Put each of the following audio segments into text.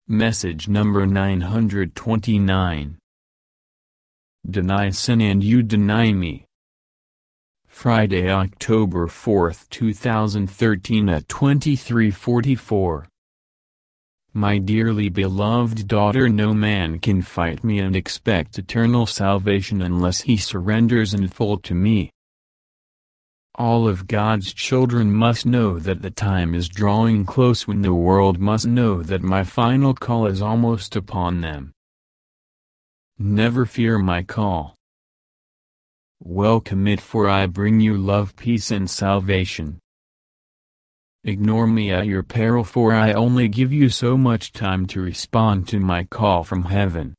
Message number 929. Deny sin and you deny me. Friday, October 4, 2013 at 23:44. My dearly beloved daughter, no man can fight me and expect eternal salvation unless he surrenders in full to me. All of God's children must know that the time is drawing close when the world must know that my final call is almost upon them. Never fear my call. Welcome it, for I bring you love, peace and salvation. Ignore me at your peril, for I only give you so much time to respond to my call from heaven.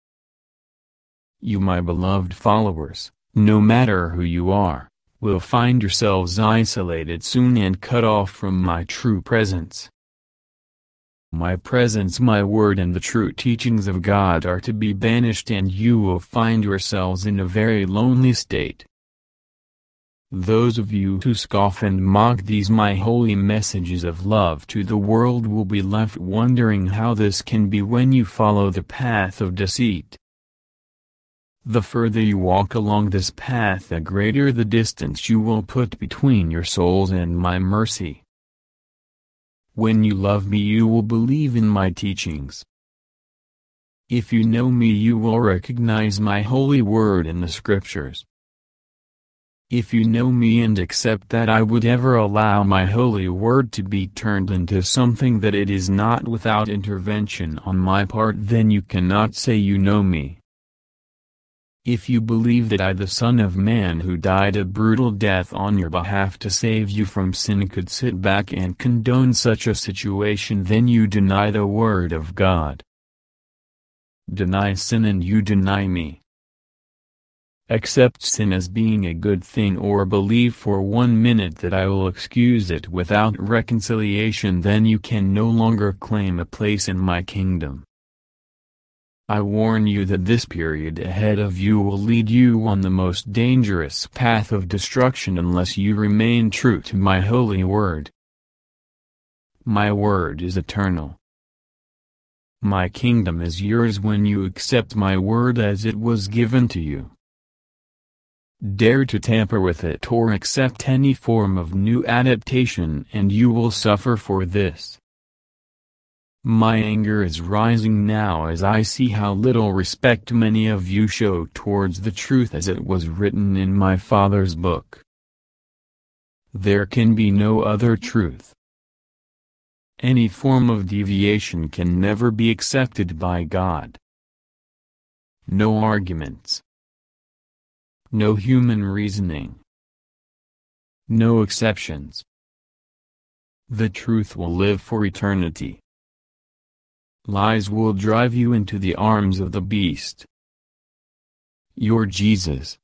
You, my beloved followers, no matter who you are, will find yourselves isolated soon and cut off from my true presence. My presence, my word and the true teachings of God are to be banished, and you will find yourselves in a very lonely state. Those of you who scoff and mock these my holy messages of love to the world will be left wondering how this can be when you follow the path of deceit. The further you walk along this path, the greater the distance you will put between your souls and my mercy. When you love me, you will believe in my teachings. If you know me, you will recognize my holy word in the scriptures. If you know me and accept that I would ever allow my holy word to be turned into something that it is not without intervention on my part, then you cannot say you know me. If you believe that I, the Son of Man who died a brutal death on your behalf to save you from sin, could sit back and condone such a situation, then you deny the word of God. Deny sin and you deny me. Accept sin as being a good thing, or believe for 1 minute that I will excuse it without reconciliation, then you can no longer claim a place in my kingdom. I warn you that this period ahead of you will lead you on the most dangerous path of destruction unless you remain true to my holy word. My word is eternal. My kingdom is yours when you accept my word as it was given to you. Dare to tamper with it or accept any form of new adaptation and you will suffer for this. My anger is rising now as I see how little respect many of you show towards the truth as it was written in my Father's book. There can be no other truth. Any form of deviation can never be accepted by God. No arguments. No human reasoning. No exceptions. The truth will live for eternity. Lies will drive you into the arms of the beast. Your Jesus,